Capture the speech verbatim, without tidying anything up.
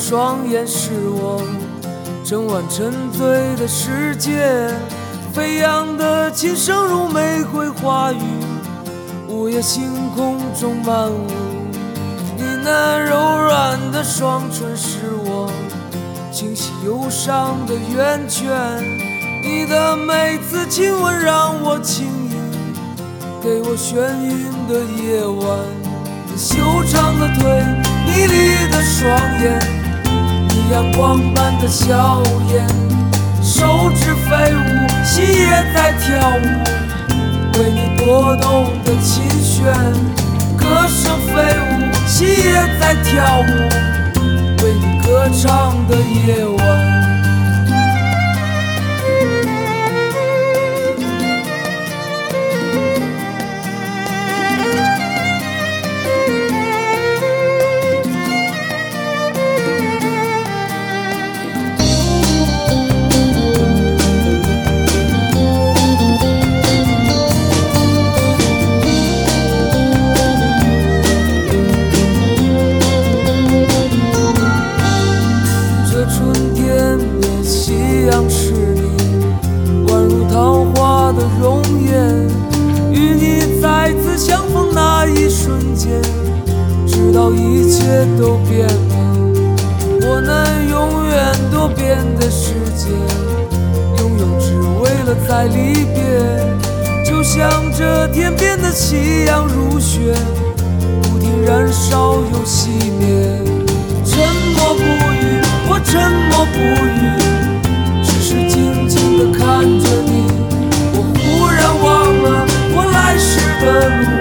双眼是我整晚沉醉的世界，飞扬的琴声如玫瑰花语，午夜星空中漫舞。你那柔软的双唇是我清晰忧伤的源泉，你的每次亲吻让我轻盈，给我眩晕的夜晚。你修长的腿，迷离的双眼，你阳光般的笑颜，手指飞舞，心也在跳舞，为你拨动的琴弦，歌声飞舞，心也在跳舞，为你歌唱的夜晚。是你宛如桃花的容颜，与你再次相逢那一瞬间，直到一切都变了。我那永远多变的世界，拥有只为了再离别，就像这天边的夕阳如雪，不停燃烧又熄灭。沉默不语，我沉默不语，是静静地看着你，我忽然忘了我来时的路。